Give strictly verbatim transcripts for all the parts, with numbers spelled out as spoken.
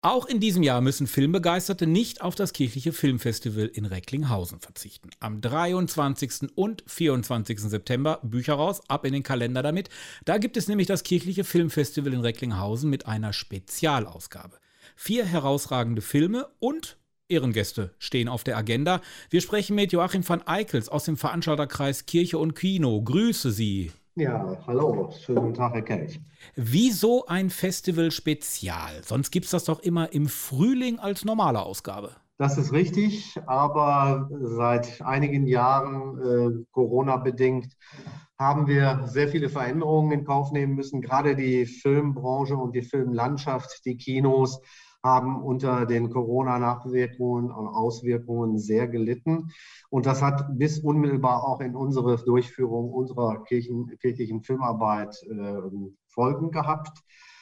Auch in diesem Jahr müssen Filmbegeisterte nicht auf das kirchliche Filmfestival in Recklinghausen verzichten. Am dreiundzwanzigsten und vierundzwanzigsten September, Bücher raus, ab in den Kalender damit. Da gibt es nämlich das kirchliche Filmfestival in Recklinghausen mit einer Spezialausgabe. Vier herausragende Filme und Ehrengäste stehen auf der Agenda. Wir sprechen mit Joachim van Eickels aus dem Veranstalterkreis Kirche und Kino. Grüße Sie. Ja, hallo, schönen guten Tag, Herr Kelch. Wieso ein Festival Spezial? Sonst gibt es das doch immer im Frühling als normale Ausgabe. Das ist richtig, aber seit einigen Jahren, äh, Corona-bedingt, haben wir sehr viele Veränderungen in Kauf nehmen müssen. Gerade die Filmbranche und die Filmlandschaft, die Kinos, haben unter den Corona-Nachwirkungen und Auswirkungen sehr gelitten. Und das hat bis unmittelbar auch in unsere Durchführung unserer Kirchen, kirchlichen Filmarbeit äh, Folgen gehabt.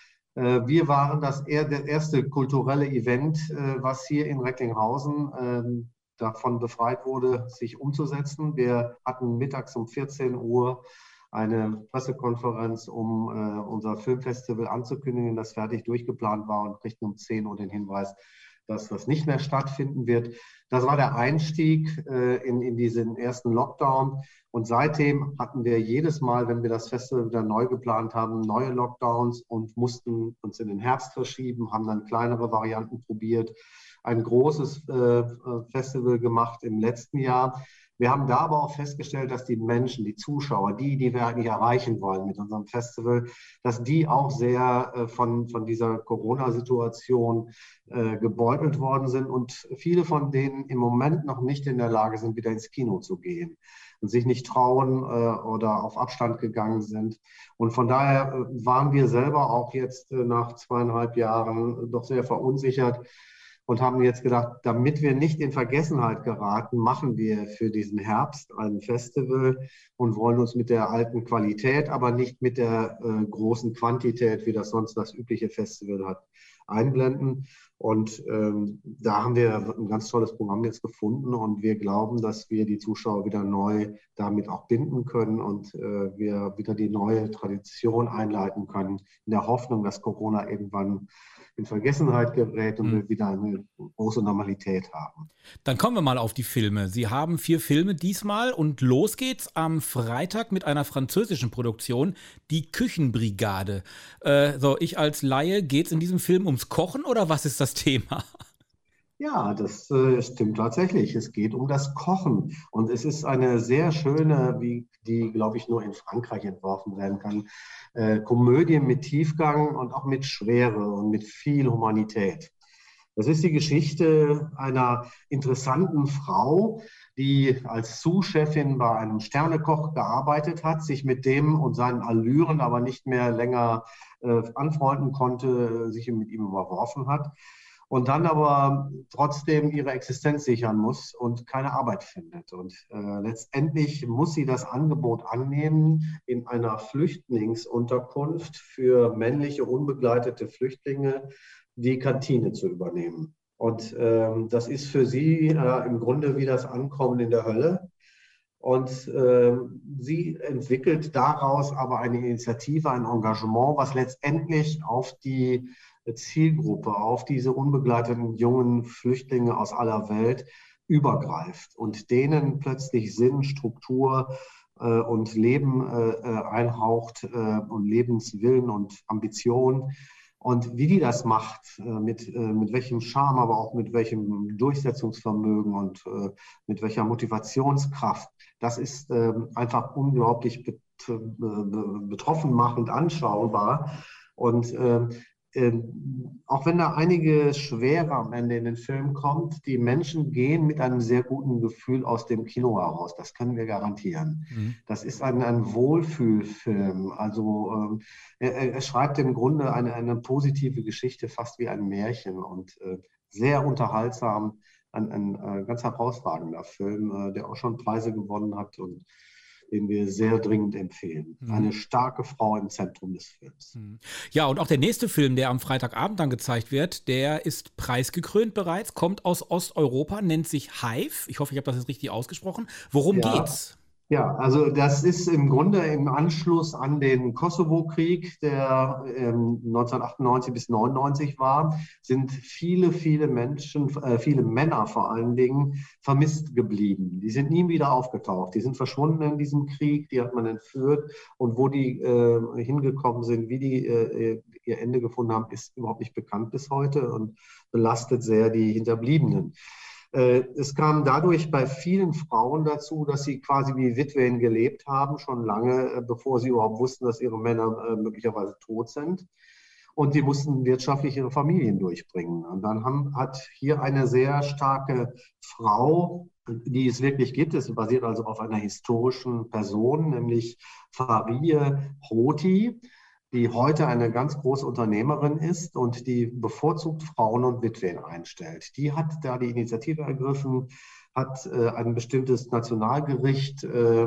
Äh, wir waren das, eher, das erste kulturelle Event, äh, was hier in Recklinghausen äh, davon befreit wurde, sich umzusetzen. Wir hatten mittags um vierzehn Uhr eine Pressekonferenz, um äh, unser Filmfestival anzukündigen, das fertig durchgeplant war, und kriegten um zehn Uhr den Hinweis, dass das nicht mehr stattfinden wird. Das war der Einstieg äh, in, in diesen ersten Lockdown. Und seitdem hatten wir jedes Mal, wenn wir das Festival wieder neu geplant haben, neue Lockdowns und mussten uns in den Herbst verschieben, haben dann kleinere Varianten probiert, ein großes äh, Festival gemacht im letzten Jahr. Wir haben da aber auch festgestellt, dass die Menschen, die Zuschauer, die, die wir eigentlich erreichen wollen mit unserem Festival, dass die auch sehr äh, von, von dieser Corona-Situation äh, gebeutelt worden sind und viele von denen im Moment noch nicht in der Lage sind, wieder ins Kino zu gehen und sich nicht trauen äh, oder auf Abstand gegangen sind. Und von daher äh, waren wir selber auch jetzt äh, nach zweieinhalb Jahren doch sehr verunsichert und haben jetzt gedacht, damit wir nicht in Vergessenheit geraten, machen wir für diesen Herbst ein Festival und wollen uns mit der alten Qualität, aber nicht mit der äh, großen Quantität, wie das sonst das übliche Festival hat, einblenden. Und ähm, da haben wir ein ganz tolles Programm jetzt gefunden und wir glauben, dass wir die Zuschauer wieder neu damit auch binden können und äh, wir wieder die neue Tradition einleiten können, in der Hoffnung, dass Corona irgendwann in Vergessenheit gerät und hm. wir wieder eine große Normalität haben. Dann kommen wir mal auf die Filme. Sie haben vier Filme diesmal und los geht's am Freitag mit einer französischen Produktion, Die Küchenbrigade. Äh, so, ich als Laie, geht's in diesem Film ums Kochen oder was ist das Thema? Ja, das äh, stimmt tatsächlich. Es geht um das Kochen und es ist eine sehr schöne, wie die, glaube ich, nur in Frankreich entworfen werden kann, äh, Komödie mit Tiefgang und auch mit Schwere und mit viel Humanität. Das ist die Geschichte einer interessanten Frau, die als Sous-Chefin bei einem Sternekoch gearbeitet hat, sich mit dem und seinen Allüren aber nicht mehr länger äh, anfreunden konnte, sich mit ihm überworfen hat. Und dann aber trotzdem ihre Existenz sichern muss und keine Arbeit findet. Und äh, letztendlich muss sie das Angebot annehmen, in einer Flüchtlingsunterkunft für männliche unbegleitete Flüchtlinge die Kantine zu übernehmen. Und ähm, das ist für sie äh, im Grunde wie das Ankommen in der Hölle. Und äh, sie entwickelt daraus aber eine Initiative, ein Engagement, was letztendlich auf die Zielgruppe, auf diese unbegleiteten jungen Flüchtlinge aus aller Welt übergreift und denen plötzlich Sinn, Struktur äh, und Leben äh, einhaucht äh, und Lebenswillen und Ambition. Und wie die das macht, äh, mit, äh, mit welchem Charme, aber auch mit welchem Durchsetzungsvermögen und äh, mit welcher Motivationskraft, das ist äh, einfach unglaublich bet- äh, betroffen machend anschaubar. Und äh, Ähm, auch wenn da einige Schwere am Ende in den Film kommt, die Menschen gehen mit einem sehr guten Gefühl aus dem Kino heraus. Das können wir garantieren. Mhm. Das ist ein, ein Wohlfühlfilm. Also ähm, er, er schreibt im Grunde eine, eine positive Geschichte, fast wie ein Märchen und äh, sehr unterhaltsam. Ein, ein, ein ganz herausragender Film, äh, der auch schon Preise gewonnen hat und den wir sehr dringend empfehlen. Mhm. Eine starke Frau im Zentrum des Films. Ja, und auch der nächste Film, der am Freitagabend dann gezeigt wird, der ist preisgekrönt bereits, kommt aus Osteuropa, nennt sich Hive. Ich hoffe, ich habe das jetzt richtig ausgesprochen. Worum ja. geht's? Ja, also das ist im Grunde im Anschluss an den Kosovo-Krieg, der ähm, neunzehnhundertachtundneunzig bis neunundneunzig war, sind viele, viele Menschen, äh, viele Männer vor allen Dingen vermisst geblieben. Die sind nie wieder aufgetaucht. Die sind verschwunden in diesem Krieg, die hat man entführt und wo die äh, hingekommen sind, wie die äh, ihr Ende gefunden haben, ist überhaupt nicht bekannt bis heute und belastet sehr die Hinterbliebenen. Es kam dadurch bei vielen Frauen dazu, dass sie quasi wie Witwen gelebt haben, schon lange, bevor sie überhaupt wussten, dass ihre Männer möglicherweise tot sind. Und die mussten wirtschaftlich ihre Familien durchbringen. Und dann haben, hat hier eine sehr starke Frau, die es wirklich gibt, es basiert also auf einer historischen Person, nämlich Farie Hoti, die heute eine ganz große Unternehmerin ist und die bevorzugt Frauen und Witwen einstellt. Die hat da die Initiative ergriffen, hat äh, ein bestimmtes Nationalgericht äh,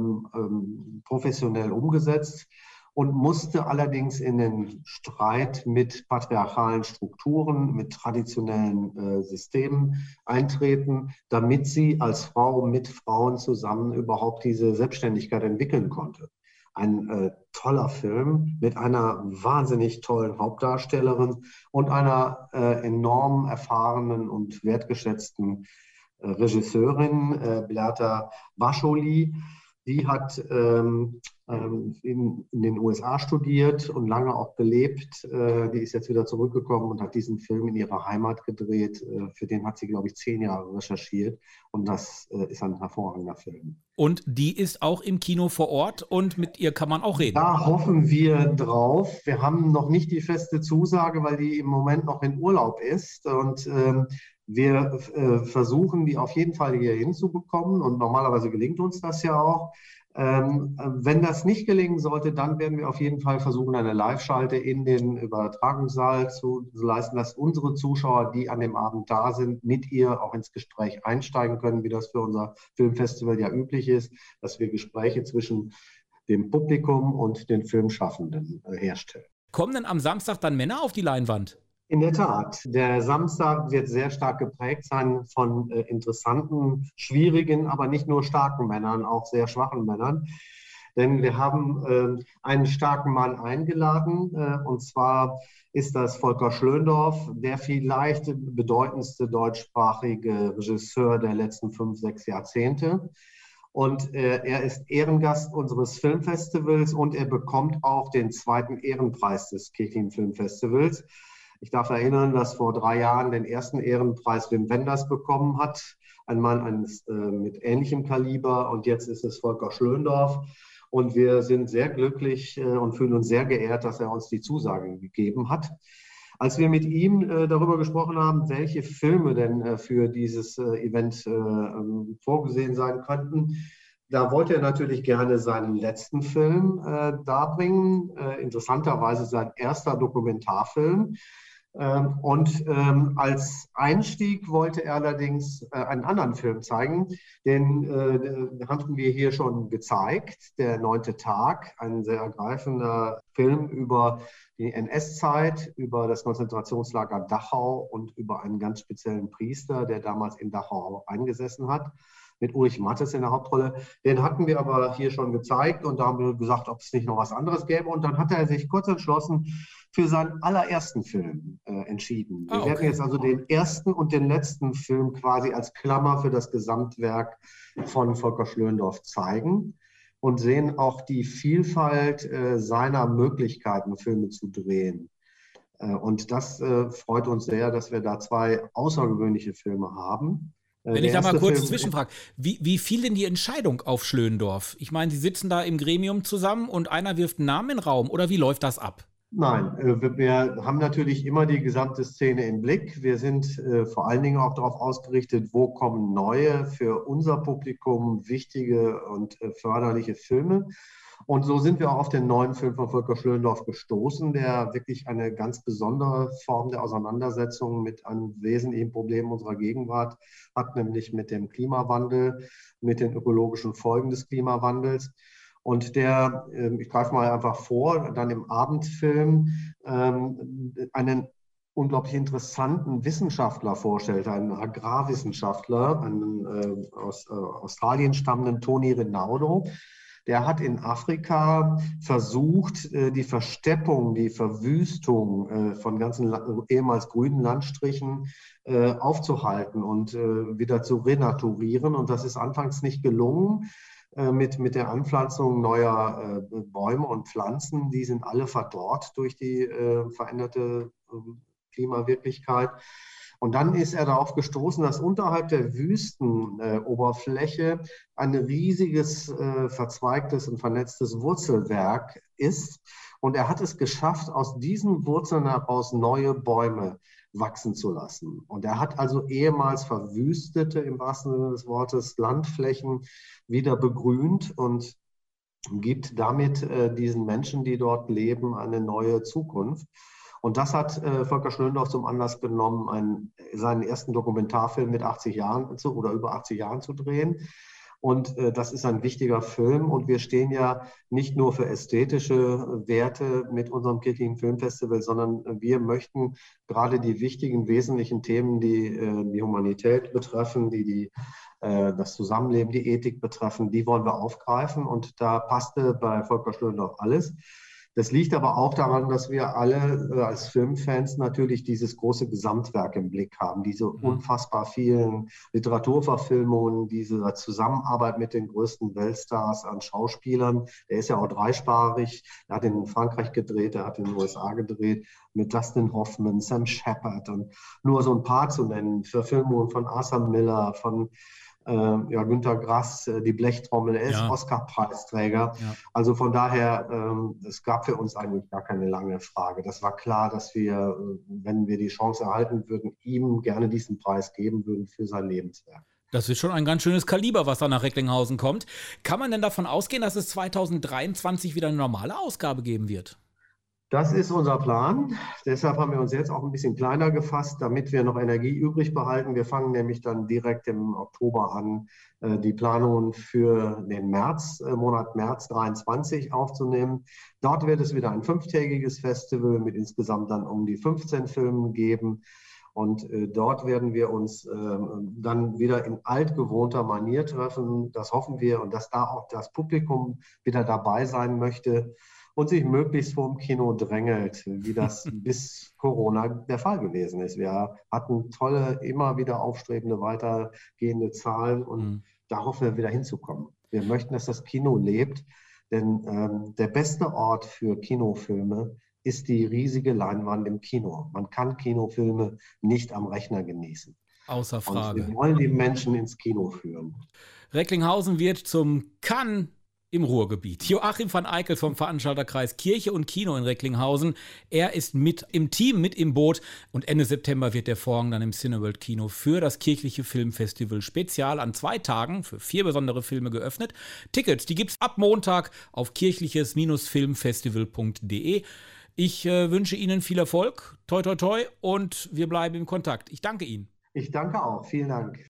äh, professionell umgesetzt und musste allerdings in den Streit mit patriarchalen Strukturen, mit traditionellen äh, Systemen eintreten, damit sie als Frau mit Frauen zusammen überhaupt diese Selbstständigkeit entwickeln konnte. Ein äh, toller Film mit einer wahnsinnig tollen Hauptdarstellerin und einer äh, enorm erfahrenen und wertgeschätzten äh, Regisseurin, äh, Beata Vascoli. Die hat ähm, ähm, in, in den U S A studiert und lange auch gelebt. Äh, die ist jetzt wieder zurückgekommen und hat diesen Film in ihrer Heimat gedreht. Äh, für den hat sie, glaube ich, zehn Jahre recherchiert. Und das äh, ist ein hervorragender Film. Und die ist auch im Kino vor Ort und mit ihr kann man auch reden. Da hoffen wir drauf. Wir haben noch nicht die feste Zusage, weil die im Moment noch in Urlaub ist. Und ähm, wir äh, versuchen, die auf jeden Fall hier hinzubekommen. Und normalerweise gelingt uns das ja auch. Ähm, wenn das nicht gelingen sollte, dann werden wir auf jeden Fall versuchen, eine Live-Schalte in den Übertragungssaal zu leisten, dass unsere Zuschauer, die an dem Abend da sind, mit ihr auch ins Gespräch einsteigen können, wie das für unser Filmfestival ja üblich ist, dass wir Gespräche zwischen dem Publikum und den Filmschaffenden äh, herstellen. Kommen denn am Samstag dann Männer auf die Leinwand? In der Tat, der Samstag wird sehr stark geprägt sein von äh, interessanten, schwierigen, aber nicht nur starken Männern, auch sehr schwachen Männern. Denn wir haben äh, einen starken Mann eingeladen, äh, und zwar ist das Volker Schlöndorff, der vielleicht bedeutendste deutschsprachige Regisseur der letzten fünf, sechs Jahrzehnte. Und äh, er ist Ehrengast unseres Filmfestivals und er bekommt auch den zweiten Ehrenpreis des Kirchlichen Filmfestivals. Ich darf erinnern, dass vor drei Jahren den ersten Ehrenpreis Wim Wenders bekommen hat, ein Mann eines, äh, mit ähnlichem Kaliber, und jetzt ist es Volker Schlöndorff. Und wir sind sehr glücklich äh, und fühlen uns sehr geehrt, dass er uns die Zusage gegeben hat. Als wir mit ihm äh, darüber gesprochen haben, welche Filme denn äh, für dieses äh, Event äh, vorgesehen sein könnten, da wollte er natürlich gerne seinen letzten Film äh, darbringen, äh, interessanterweise sein erster Dokumentarfilm. Ähm, und ähm, als Einstieg wollte er allerdings äh, einen anderen Film zeigen, den äh, hatten wir hier schon gezeigt, Der neunte Tag, ein sehr ergreifender Film über die N S-Zeit, über das Konzentrationslager Dachau und über einen ganz speziellen Priester, der damals in Dachau eingesessen hat, mit Ulrich Mattes in der Hauptrolle. Den hatten wir aber hier schon gezeigt und da haben wir gesagt, ob es nicht noch was anderes gäbe. Und dann hat er sich kurz entschlossen für seinen allerersten Film äh, entschieden. Wir Ah, okay. werden jetzt also den ersten und den letzten Film quasi als Klammer für das Gesamtwerk von Volker Schlöndorff zeigen und sehen auch die Vielfalt äh, seiner Möglichkeiten, Filme zu drehen. Äh, und das äh, freut uns sehr, dass wir da zwei außergewöhnliche Filme haben. Wenn ich da mal kurz zwischenfrage, wie, wie fiel denn die Entscheidung auf Schlöndorff? Ich meine, Sie sitzen da im Gremium zusammen und einer wirft einen Namen in den Raum, oder wie läuft das ab? Nein, wir haben natürlich immer die gesamte Szene im Blick. Wir sind vor allen Dingen auch darauf ausgerichtet, wo kommen neue, für unser Publikum wichtige und förderliche Filme. Und so sind wir auch auf den neuen Film von Volker Schlöndorff gestoßen, der wirklich eine ganz besondere Form der Auseinandersetzung mit einem wesentlichen Problem unserer Gegenwart hat, nämlich mit dem Klimawandel, mit den ökologischen Folgen des Klimawandels. Und der, ich greife mal einfach vor, dann im Abendfilm ähm, einen unglaublich interessanten Wissenschaftler vorstellte, einen Agrarwissenschaftler, einen äh, aus äh, Australien stammenden Tony Rinaudo. Der hat in Afrika versucht, äh, die Versteppung, die Verwüstung äh, von ganzen ehemals grünen Landstrichen äh, aufzuhalten und äh, wieder zu renaturieren. Und das ist anfangs nicht gelungen. Mit, mit der Anpflanzung neuer äh, Bäume und Pflanzen. Die sind alle verdorrt durch die äh, veränderte äh, Klimawirklichkeit. Und dann ist er darauf gestoßen, dass unterhalb der Wüstenoberfläche äh, ein riesiges, äh, verzweigtes und vernetztes Wurzelwerk ist. Und er hat es geschafft, aus diesen Wurzeln heraus neue Bäume wachsen zu lassen. Und er hat also ehemals verwüstete, im wahrsten Sinne des Wortes, Landflächen wieder begrünt und gibt damit äh, diesen Menschen, die dort leben, eine neue Zukunft. Und das hat äh, Volker Schlöndorff zum Anlass genommen, einen, seinen ersten Dokumentarfilm mit achtzig Jahren zu, oder über achtzig Jahren zu drehen. Und äh, das ist ein wichtiger Film. Und wir stehen ja nicht nur für ästhetische Werte mit unserem kirchlichen Filmfestival, sondern wir möchten gerade die wichtigen, wesentlichen Themen, die äh, die Humanität betreffen, die, die äh, das Zusammenleben, die Ethik betreffen, die wollen wir aufgreifen. Und da passte bei Volker Schlöndorff alles. Das liegt aber auch daran, dass wir alle äh, als Filmfans natürlich dieses große Gesamtwerk im Blick haben, diese unfassbar vielen Literaturverfilmungen, diese Zusammenarbeit mit den größten Weltstars an Schauspielern. Er ist ja auch dreisprachig, er hat in Frankreich gedreht, er hat in den U S A gedreht, mit Dustin Hoffman, Sam Shepard und nur so ein paar zu nennen, Verfilmungen von Arthur Miller, von Äh, ja, Günter Grass, äh, die Blechtrommel, er ist Ja. Oscar-Preisträger. Ja. Also von daher, ähm, es gab für uns eigentlich gar keine lange Frage. Das war klar, dass wir, äh, wenn wir die Chance erhalten würden, ihm gerne diesen Preis geben würden für sein Lebenswerk. Das ist schon ein ganz schönes Kaliber, was da nach Recklinghausen kommt. Kann man denn davon ausgehen, dass es zweitausenddreiundzwanzig wieder eine normale Ausgabe geben wird? Das ist unser Plan. Deshalb haben wir uns jetzt auch ein bisschen kleiner gefasst, damit wir noch Energie übrig behalten. Wir fangen nämlich dann direkt im Oktober an, die Planungen für den März, Monat März dreiundzwanzig aufzunehmen. Dort wird es wieder ein fünftägiges Festival mit insgesamt dann um die fünfzehn Filmen geben. Und äh, dort werden wir uns äh, dann wieder in altgewohnter Manier treffen. Das hoffen wir. Und dass da auch das Publikum wieder dabei sein möchte und sich möglichst vor dem Kino drängelt, wie das bis Corona der Fall gewesen ist. Wir hatten tolle, immer wieder aufstrebende, weitergehende Zahlen und mhm. da hoffen wir wieder hinzukommen. Wir möchten, dass das Kino lebt, denn ähm, der beste Ort für Kinofilme ist die riesige Leinwand im Kino. Man kann Kinofilme nicht am Rechner genießen. Außer Frage. Und wir wollen die Menschen ins Kino führen. Recklinghausen wird zum Cannes im Ruhrgebiet. Joachim van Eickels vom Veranstalterkreis Kirche und Kino in Recklinghausen. Er ist mit im Team, mit im Boot. Und Ende September wird der Vorhang dann im Cineworld Kino für das kirchliche Filmfestival spezial an zwei Tagen für vier besondere Filme geöffnet. Tickets, die gibt's ab Montag auf kirchliches Filmfestival punkt de. Ich äh, wünsche Ihnen viel Erfolg, toi toi toi, und wir bleiben in Kontakt. Ich danke Ihnen. Ich danke auch. Vielen Dank.